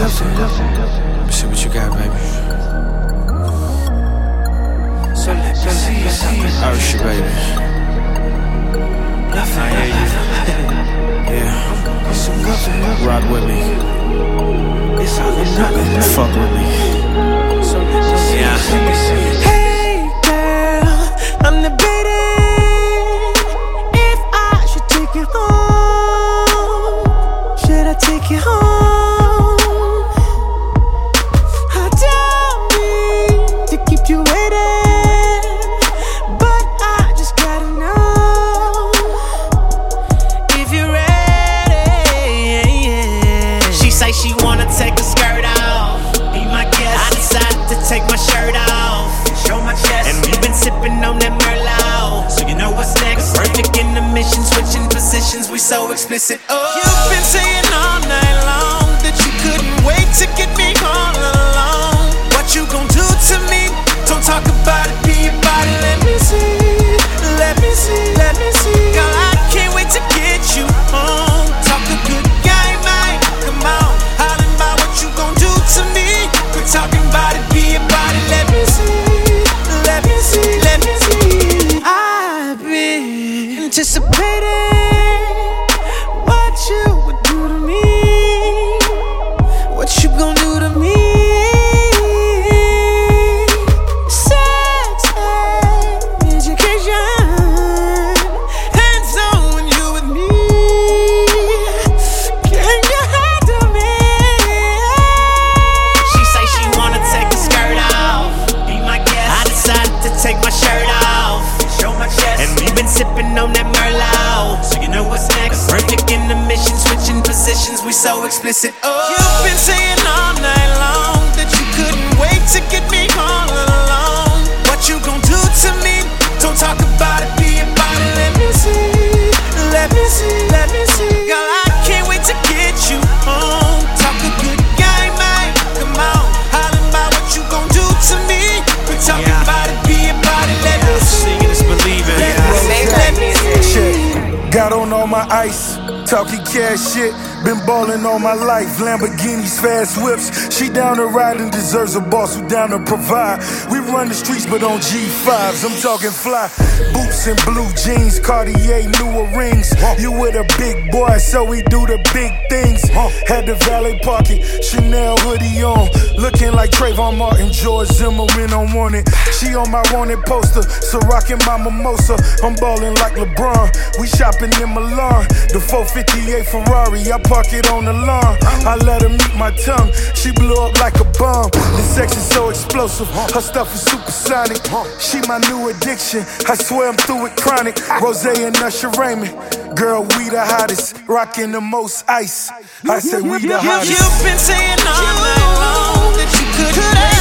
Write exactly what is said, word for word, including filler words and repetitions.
nothing. Let me see what you got, baby. So let me see something. Oh shit, baby. I hear you. Yeah. Rock with me. It's all or nothing. Fuck with me. So let me see. Yeah. Hey girl, I'm debating if I should take you home. Should I take you home? I don't mean to keep you waiting, but I just gotta know if you're ready. She say she wanna take her skirt off. Be my guest. I decided to take my shirt off, show my chest, and we've been sipping on that Merlot. So you know what's next? Perfect in the mission, switching positions. We so explicit. Oh, you've been saying all night long that you couldn't wait to get me all alone. What you gon' do to me? Don't talk about it, be about it. Let me see, let me see, let me see. Girl, I can't wait to get you home. Talk a good game, man. Come on, hollering about what you gon' do to me. Quit talking about it, be about it. Let me see, let me see, let me see. I've been anticipating what you would do to me. What you gon' do to me? Sex, education, hands on when you with me. Can you handle me? she say she wanna take her skirt off. Be my guest. I decided to take my shirt off, show my chest, and we've been sipping on that Merlot. So you know what's next? Perfect in the mission, switching positions. We so explicit. Oh, You've been saying all night long that you couldn't wait to get me all alone. What you gon' do to me? Don't talk about it, be about it. Let me see, let me see, let me see. Girl, I can't wait to get you home. Talk a good game, man. Come on, hollering about what you gon' do to me. We're talking Yeah. about it, be about it. Let me see, Seeing is believing. let me see, let me see. Check. Got on all my ice, talking cash shit. Been ballin' all my life, Lamborghinis, fast whips. She down to ride and deserves a boss who down to provide. We run the streets, but on G fives, I'm talking fly. Boots and blue jeans, Cartier, newer rings. You with a big boy, so we do the big things. Had the valet pocket, Chanel hoodie on. Looking like Trayvon Martin, George Zimmerman on wanted. She on my wanted poster, so rockin' my mimosa. I'm ballin' like LeBron, we shopping in Milan. The four fifty-eight Ferrari, I park it on the lawn. I let her meet my tongue, she blew up like a bomb. The sex is so explosive, her stuff is supersonic. She my new addiction, I swear I'm through with chronic. Rose and Usher Raymond, girl, we the hottest, rocking the most ice. I say we the hottest. You've been saying all night long that you couldn't